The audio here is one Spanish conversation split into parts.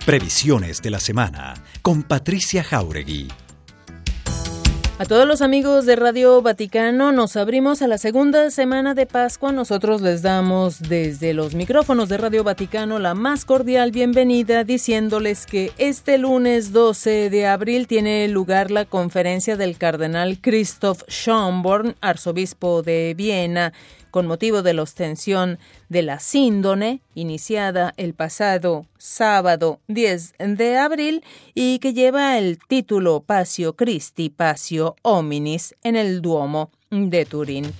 Previsiones de la semana con Patricia Jáuregui. A todos los amigos de Radio Vaticano, nos abrimos a la segunda semana de Pascua. Nosotros les damos desde los micrófonos de Radio Vaticano la más cordial bienvenida, diciéndoles que este lunes 12 de abril tiene lugar la conferencia del cardenal Christoph Schönborn, arzobispo de Viena, con motivo de la ostensión de la síndone, iniciada el pasado sábado 10 de abril y que lleva el título Passio Christi, Passio Hominis en el Duomo de Turín.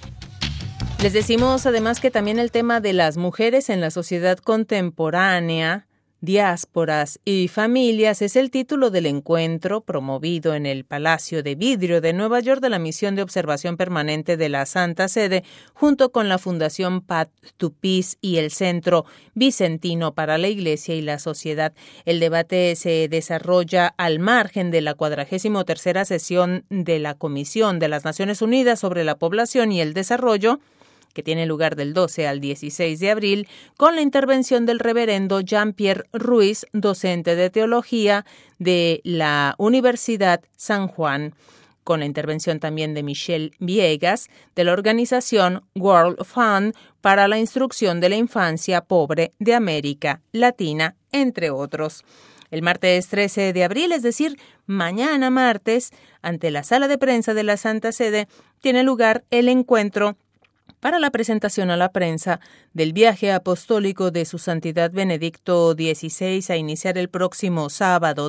Les decimos además que también el tema de las mujeres en la sociedad contemporánea, diásporas y familias es el título del encuentro promovido en el Palacio de Vidrio de Nueva York de la Misión de Observación Permanente de la Santa Sede, junto con la Fundación Path to Peace y el Centro Vicentino para la Iglesia y la Sociedad. El debate se desarrolla al margen de la 43ª sesión de la Comisión de las Naciones Unidas sobre la Población y el Desarrollo, que tiene lugar del 12 al 16 de abril, con la intervención del reverendo Jean-Pierre Ruiz, docente de teología de la Universidad San Juan, con la intervención también de Michelle Viegas, de la organización World Fund para la Instrucción de la Infancia Pobre de América Latina, entre otros. El martes 13 de abril, es decir, mañana martes, ante la sala de prensa de la Santa Sede, tiene lugar el encuentro para la presentación a la prensa del viaje apostólico de Su Santidad Benedicto XVI a iniciar el próximo sábado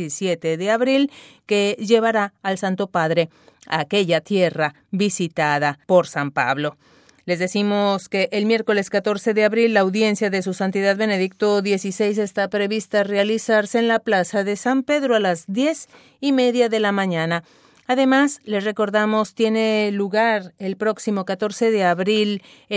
17 de abril, que llevará al Santo Padre a aquella tierra visitada por San Pablo. Les decimos que el miércoles 14 de abril la audiencia de Su Santidad Benedicto XVI está prevista realizarse en la Plaza de San Pedro a las 10:30 de la mañana. Además, les recordamos, tiene lugar el próximo 14 de abril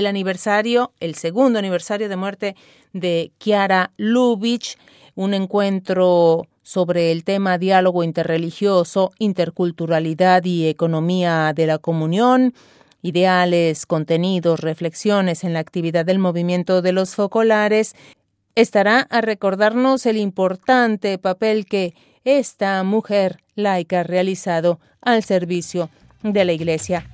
el segundo aniversario de muerte de Chiara Lubich, un encuentro sobre el tema diálogo interreligioso, interculturalidad y economía de la comunión, ideales, contenidos, reflexiones en la actividad del movimiento de los focolares. Estará a recordarnos el importante papel que esta mujer laica ha realizado al servicio de la Iglesia.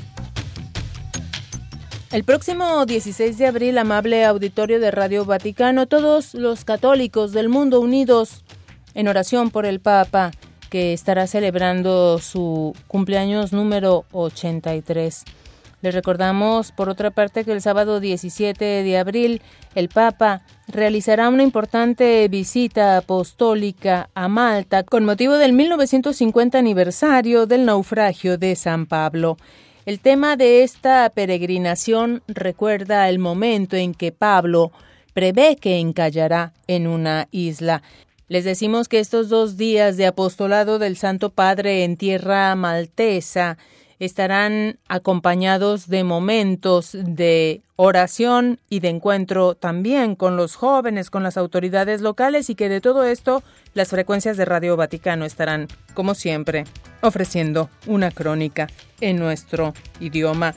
El próximo 16 de abril, amable auditorio de Radio Vaticano, todos los católicos del mundo unidos en oración por el Papa, que estará celebrando su cumpleaños número 83. Les recordamos, por otra parte, que el sábado 17 de abril el Papa realizará una importante visita apostólica a Malta con motivo del 1950 aniversario del naufragio de San Pablo. El tema de esta peregrinación recuerda el momento en que Pablo prevé que encallará en una isla. Les decimos que estos 2 días de apostolado del Santo Padre en tierra maltesa estarán acompañados de momentos de oración y de encuentro también con los jóvenes, con las autoridades locales, y que de todo esto las frecuencias de Radio Vaticano estarán, como siempre, ofreciendo una crónica en nuestro idioma.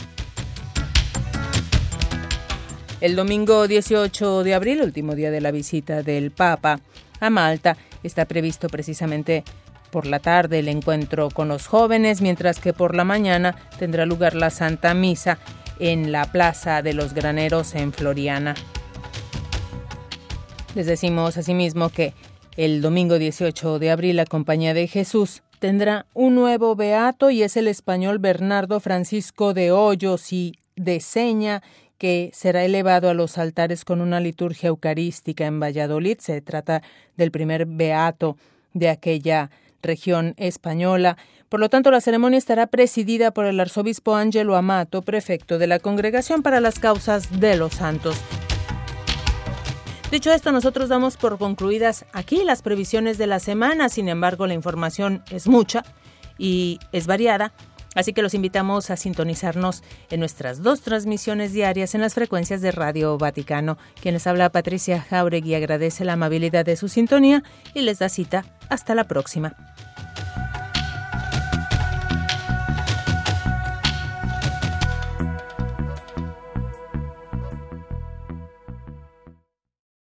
El domingo 18 de abril, último día de la visita del Papa a Malta, está previsto precisamente por la tarde el encuentro con los jóvenes, mientras que por la mañana tendrá lugar la Santa Misa en la Plaza de los Graneros en Floriana. Les decimos asimismo que el domingo 18 de abril la Compañía de Jesús tendrá un nuevo beato, y es el español Bernardo Francisco de Hoyos y de Seña, que será elevado a los altares con una liturgia eucarística en Valladolid. Se trata del primer beato de aquella región española. Por lo tanto, la ceremonia estará presidida por el arzobispo Ángelo Amato, prefecto de la Congregación para las Causas de los Santos. Dicho esto, nosotros damos por concluidas aquí las previsiones de la semana. Sin embargo, la información es mucha y es variada, así que los invitamos a sintonizarnos en nuestras 2 transmisiones diarias en las frecuencias de Radio Vaticano. Quien les habla, Patricia Jáuregui, agradece la amabilidad de su sintonía y les da cita hasta la próxima.